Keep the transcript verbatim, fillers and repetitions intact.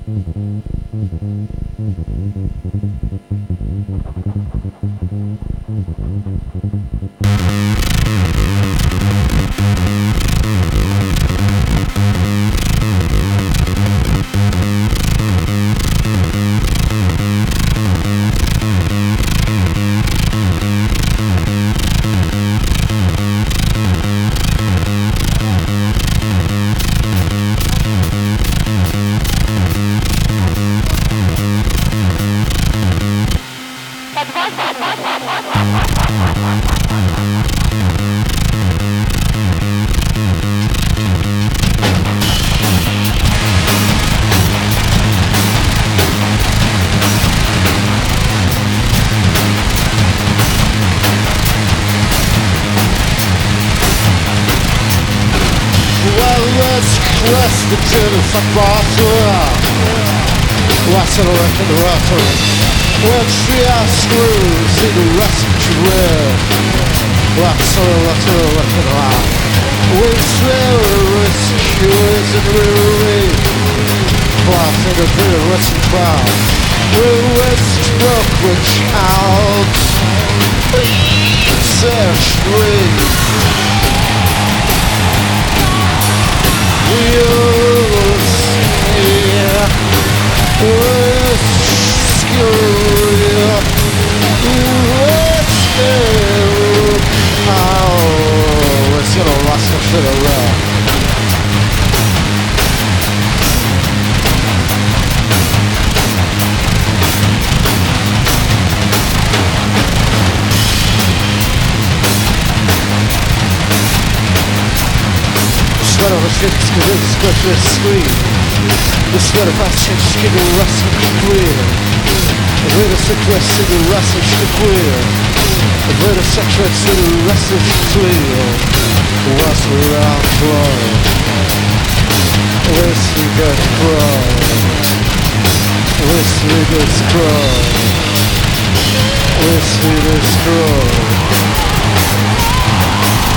The turtle fuck bottle what's it like in the rattle when three are screws in the rusty drill what's it like in the rattle when three rescues and really what's in the bitter rusty crowd when we're struck with child search free to the road. Sweat on the ships, cause it's got to scream. The sweat of my chin, skin will rustle queer. The way the cigarettes in the rustle queer. The way the cigarettes in the rustle queer. What's around flow? Where's the good crow? Where's the good crow? Where's the good crow?